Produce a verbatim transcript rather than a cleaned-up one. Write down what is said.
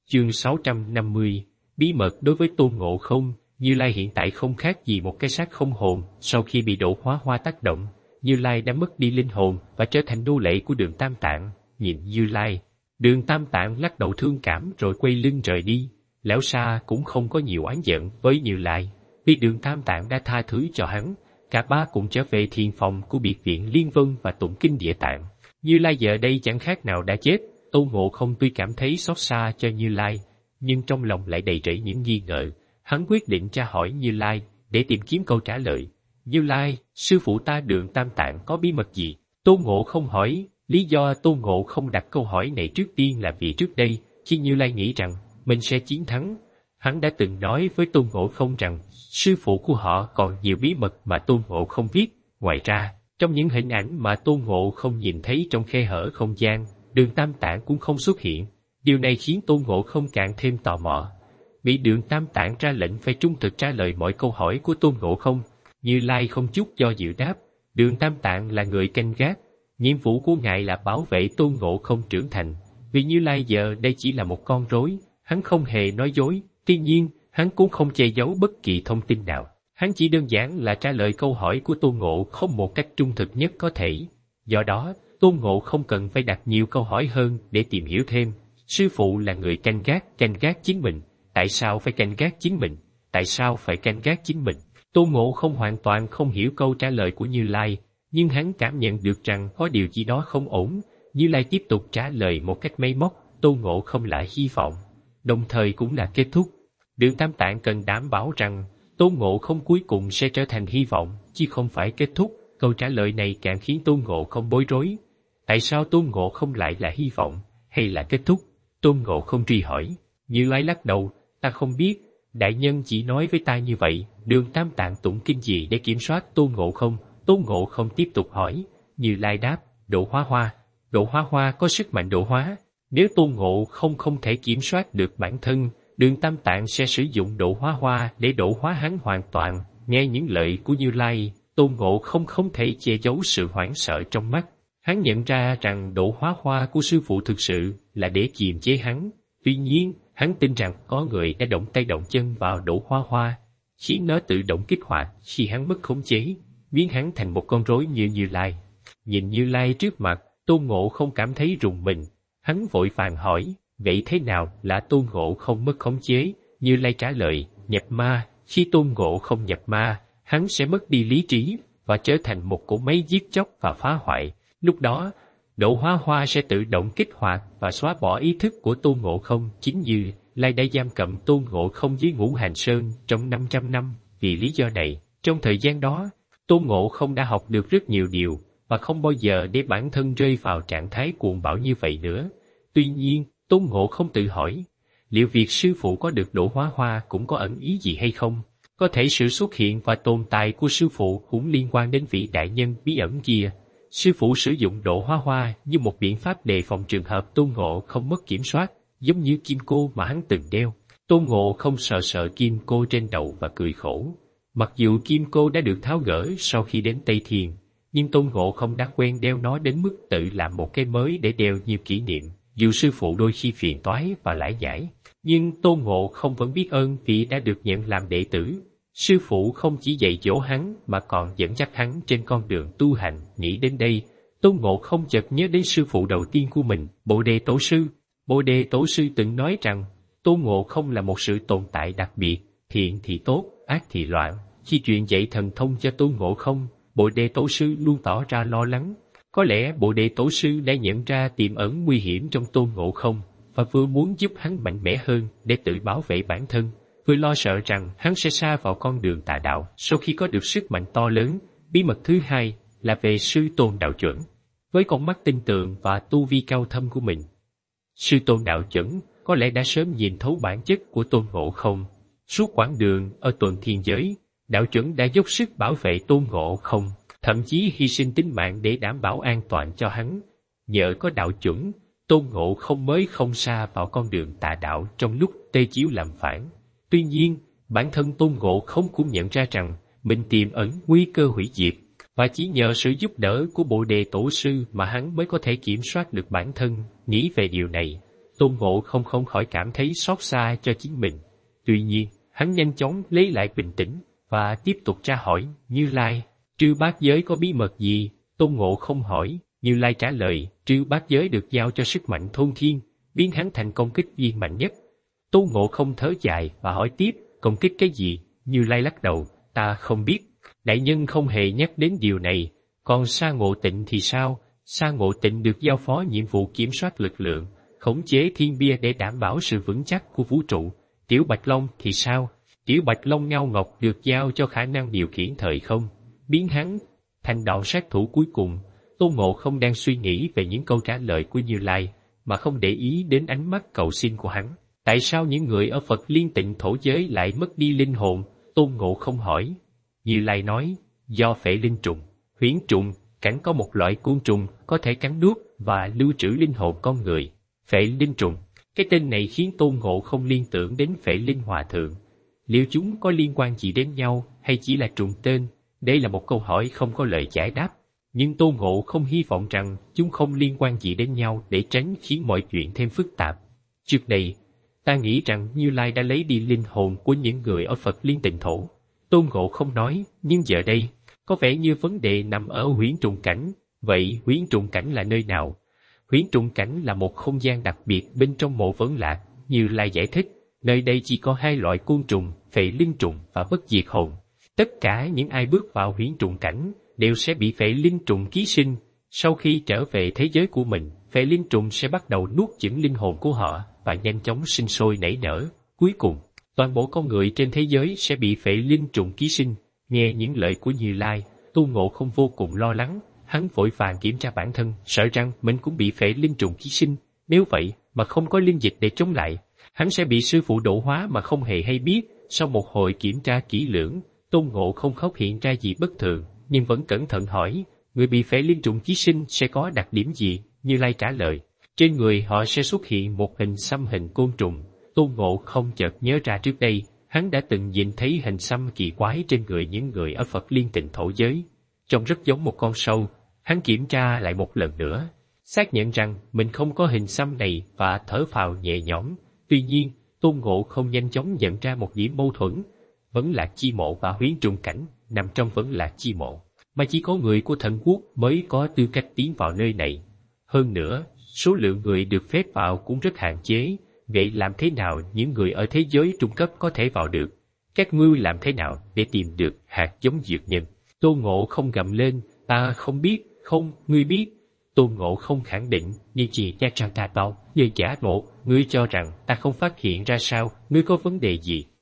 Chương sáu trăm năm mươi, bí mật đối với Tôn Ngộ Không. Như Lai hiện tại không khác gì một cái xác không hồn. Sau khi bị độ hóa hoa tác động, Như Lai đã mất đi linh hồn và trở thành nô lệ của Đường Tam Tạng. Nhìn Như Lai, Đường Tam Tạng lắc đầu thương cảm rồi quay lưng rời đi. Lão Sa cũng không có nhiều oán giận với Như Lai, vì Đường Tam Tạng đã tha thứ cho hắn. Cả ba cũng trở về thiền phòng của biệt viện Liên Vân và tụng kinh Địa Tạng. Như Lai giờ đây chẳng khác nào đã chết. Tôn Ngộ Không tuy cảm thấy xót xa cho Như Lai, nhưng trong lòng lại đầy rẫy những nghi ngờ. Hắn quyết định tra hỏi Như Lai để tìm kiếm câu trả lời. Như Lai, sư phụ ta Đường Tam Tạng có bí mật gì? Tôn Ngộ Không hỏi. Lý do Tôn Ngộ Không đặt câu hỏi này trước tiên là vì trước đây, khi Như Lai nghĩ rằng mình sẽ chiến thắng, hắn đã từng nói với Tôn Ngộ Không rằng sư phụ của họ còn nhiều bí mật mà Tôn Ngộ Không biết. Ngoài ra, trong những hình ảnh mà Tôn Ngộ Không nhìn thấy trong khe hở không gian, Đường Tam Tạng cũng không xuất hiện. Điều này khiến Tôn Ngộ Không càng thêm tò mò. Bị Đường Tam Tạng ra lệnh phải trung thực trả lời mọi câu hỏi của Tôn Ngộ Không, Như Lai không chút do dự đáp. Đường Tam Tạng là người canh gác, nhiệm vụ của ngài là bảo vệ Tôn Ngộ Không trưởng thành. Vì Như Lai giờ đây chỉ là một con rối, hắn không hề nói dối. Tuy nhiên, hắn cũng không che giấu bất kỳ thông tin nào. Hắn chỉ đơn giản là trả lời câu hỏi của Tôn Ngộ Không một cách trung thực nhất có thể. Do đó, Tôn Ngộ không cần phải đặt nhiều câu hỏi hơn để tìm hiểu thêm. Sư phụ là người canh gác, canh gác chính mình. Tại sao phải canh gác chính mình? Tại sao phải canh gác chính mình? Tôn Ngộ không hoàn toàn không hiểu câu trả lời của Như Lai, nhưng hắn cảm nhận được rằng có điều gì đó không ổn. Như Lai tiếp tục trả lời một cách máy móc. Tôn Ngộ không lại hy vọng, đồng thời cũng là kết thúc. Đường Tam Tạng cần đảm bảo rằng Tôn Ngộ không cuối cùng sẽ trở thành hy vọng, chứ không phải kết thúc. Câu trả lời này càng khiến Tôn Ngộ không bối rối. Tại sao Tôn Ngộ không lại là hy vọng, hay là kết thúc? Tôn Ngộ không truy hỏi. Như Lai lắc đầu, ta không biết, đại nhân chỉ nói với ta như vậy. Đường Tam Tạng tụng kinh gì để kiểm soát Tôn Ngộ không? Tôn Ngộ không tiếp tục hỏi. Như Lai đáp, độ hóa hoa. Độ hóa hoa có sức mạnh độ hóa. Nếu Tôn Ngộ không không thể kiểm soát được bản thân, Đường Tam Tạng sẽ sử dụng độ hóa hoa để độ hóa hắn hoàn toàn. Nghe những lời của Như Lai, Tôn Ngộ không không thể che giấu sự hoảng sợ trong mắt. Hắn nhận ra rằng độ hóa hoa của sư phụ thực sự là để kiềm chế hắn. Tuy nhiên, hắn tin rằng có người đã động tay động chân vào độ hóa hoa, khiến nó tự động kích hoạt khi hắn mất khống chế, biến hắn thành một con rối như Như Lai. Nhìn Như Lai trước mặt, Tôn Ngộ không cảm thấy rùng mình. Hắn vội vàng hỏi, vậy thế nào là Tôn Ngộ không mất khống chế? Như Lai trả lời, nhập ma. Khi Tôn Ngộ không nhập ma, hắn sẽ mất đi lý trí và trở thành một cỗ máy giết chóc và phá hoại. Lúc đó, độ hóa hoa sẽ tự động kích hoạt và xóa bỏ ý thức của Tôn Ngộ không. Chính Như Lai đã giam cầm Tôn Ngộ không dưới Ngũ Hành Sơn trong năm trăm năm. Vì lý do này, trong thời gian đó, Tôn Ngộ không đã học được rất nhiều điều và không bao giờ để bản thân rơi vào trạng thái cuồng bạo như vậy nữa. Tuy nhiên, Tôn Ngộ không tự hỏi, liệu việc sư phụ có được độ hóa hoa cũng có ẩn ý gì hay không? Có thể sự xuất hiện và tồn tại của sư phụ cũng liên quan đến vị đại nhân bí ẩn kia. Sư phụ sử dụng độ hóa hoa như một biện pháp đề phòng trường hợp Tôn Ngộ không mất kiểm soát, giống như kim cô mà hắn từng đeo. Tôn Ngộ không sờ sờ kim cô trên đầu và cười khổ. Mặc dù kim cô đã được tháo gỡ sau khi đến Tây Thiên, nhưng Tôn Ngộ không đã quen đeo nó đến mức tự làm một cái mới để đeo như kỷ niệm. Dù sư phụ đôi khi phiền toái và lải nhải, nhưng Tôn Ngộ không vẫn biết ơn vì đã được nhận làm đệ tử. Sư phụ không chỉ dạy dỗ hắn mà còn dẫn dắt hắn trên con đường tu hành. Nghĩ đến đây, Tôn Ngộ không chợt nhớ đến sư phụ đầu tiên của mình, Bồ Đề Tổ sư. Bồ Đề Tổ sư từng nói rằng Tôn Ngộ không là một sự tồn tại đặc biệt, thiện thì tốt, ác thì loạn. Khi truyền dạy thần thông cho Tôn Ngộ không, Bồ Đề Tổ sư luôn tỏ ra lo lắng. Có lẽ Bồ Đề Tổ sư đã nhận ra tiềm ẩn nguy hiểm trong Tôn Ngộ không và vừa muốn giúp hắn mạnh mẽ hơn để tự bảo vệ bản thân, vừa lo sợ rằng hắn sẽ sa vào con đường tà đạo sau khi có được sức mạnh to lớn. Bí mật thứ hai là về sư Tôn Đạo Chuẩn. Với con mắt tinh tường và tu vi cao thâm của mình, sư Tôn Đạo Chuẩn có lẽ đã sớm nhìn thấu bản chất của Tôn Ngộ không. Suốt quãng đường ở Tuần Thiên Giới, Đạo Chuẩn đã dốc sức bảo vệ Tôn Ngộ không, thậm chí hy sinh tính mạng để đảm bảo an toàn cho hắn. Nhờ có Đạo Chuẩn, Tôn Ngộ không mới không sa vào con đường tà đạo trong lúc Tê Chiếu làm phản. Tuy nhiên, bản thân Tôn Ngộ không cũng nhận ra rằng mình tiềm ẩn nguy cơ hủy diệt, và chỉ nhờ sự giúp đỡ của Bồ Đề Tổ sư mà hắn mới có thể kiểm soát được bản thân. Nghĩ về điều này, Tôn Ngộ Không không khỏi cảm thấy xót xa cho chính mình. Tuy nhiên, hắn nhanh chóng lấy lại bình tĩnh, và tiếp tục tra hỏi, Như Lai, Trư Bát Giới có bí mật gì? Tôn Ngộ Không hỏi, Như Lai trả lời, Trư Bát Giới được giao cho sức mạnh thôn thiên, biến hắn thành công kích viên mạnh nhất. Tôn Ngộ Không thở dài và hỏi tiếp, công kích cái gì? Như Lai lắc đầu, ta không biết, đại nhân không hề nhắc đến điều này. Còn Sa Ngộ Tịnh thì sao? Sa Ngộ Tịnh được giao phó nhiệm vụ kiểm soát lực lượng, khống chế thiên bia để đảm bảo sự vững chắc của vũ trụ. Tiểu Bạch Long thì sao? Tiểu Bạch Long Ngao Ngọc được giao cho khả năng điều khiển thời không, biến hắn thành đạo sát thủ cuối cùng. Tôn Ngộ Không đang suy nghĩ về những câu trả lời của Như Lai, mà không để ý đến ánh mắt cầu xin của hắn. Tại sao những người ở Phật Liên Tịnh thổ giới lại mất đi linh hồn? Tôn Ngộ Không hỏi. Như Lai nói, do phệ linh trùng, huyễn trùng, cảnh có một loại côn trùng có thể cắn nuốt và lưu trữ linh hồn con người. Phệ linh trùng, cái tên này khiến Tôn Ngộ Không liên tưởng đến Phệ Linh Hòa Thượng. Liệu chúng có liên quan gì đến nhau hay chỉ là trùng tên? Đây là một câu hỏi không có lời giải đáp. Nhưng Tôn Ngộ Không hy vọng rằng chúng không liên quan gì đến nhau để tránh khiến mọi chuyện thêm phức tạp. Trước đây, ta nghĩ rằng Như Lai đã lấy đi linh hồn của những người ở Phật Liên Tịnh thổ. Tôn Ngộ Không nói, nhưng giờ đây, có vẻ như vấn đề nằm ở huyễn trùng cảnh. Vậy huyễn trùng cảnh là nơi nào? Huyễn trùng cảnh là một không gian đặc biệt bên trong mộ Vấn Lạc. Như Lai giải thích, nơi đây chỉ có hai loại côn trùng, phệ linh trùng và bất diệt hồn. Tất cả những ai bước vào huyễn trùng cảnh đều sẽ bị phệ linh trùng ký sinh. Sau khi trở về thế giới của mình, phệ linh trùng sẽ bắt đầu nuốt chửng linh hồn của họ và nhanh chóng sinh sôi nảy nở. Cuối cùng, toàn bộ con người trên thế giới sẽ bị phệ linh trùng ký sinh. Nghe những lời của Như Lai, Tôn Ngộ Không vô cùng lo lắng. Hắn vội vàng kiểm tra bản thân, sợ rằng mình cũng bị phệ linh trùng ký sinh. Nếu vậy mà không có linh dịch để chống lại, hắn sẽ bị sư phụ độ hóa mà không hề hay biết. Sau một hồi kiểm tra kỹ lưỡng, Tôn Ngộ Không không hiện ra gì bất thường, nhưng vẫn cẩn thận hỏi, người bị phệ linh trùng ký sinh sẽ có đặc điểm gì? Như Lai trả lời, trên người họ sẽ xuất hiện một hình xăm hình côn trùng. Tôn Ngộ Không chợt nhớ ra trước đây, hắn đã từng nhìn thấy hình xăm kỳ quái trên người những người ở Phật Liên Tịnh thổ giới. Trông rất giống một con sâu. Hắn kiểm tra lại một lần nữa, xác nhận rằng mình không có hình xăm này và thở phào nhẹ nhõm. Tuy nhiên, Tôn Ngộ Không nhanh chóng nhận ra một điểm mâu thuẫn. Vấn Lạc Chi Mộ và huyễn trùng cảnh nằm trong Vấn Lạc Chi Mộ, mà chỉ có người của thần quốc mới có tư cách tiến vào nơi này. Hơn nữa, số lượng người được phép vào cũng rất hạn chế. Vậy làm thế nào những người ở thế giới trung cấp có thể vào được? Các ngươi làm thế nào để tìm được hạt giống dược nhân? Tôn Ngộ Không gầm lên, ta không biết. Không, ngươi biết. Tôn Ngộ Không khẳng định, nhưng chỉ nha trang ta bao, như giả ngộ, ngươi cho rằng ta không phát hiện ra sao? Ngươi có vấn đề gì?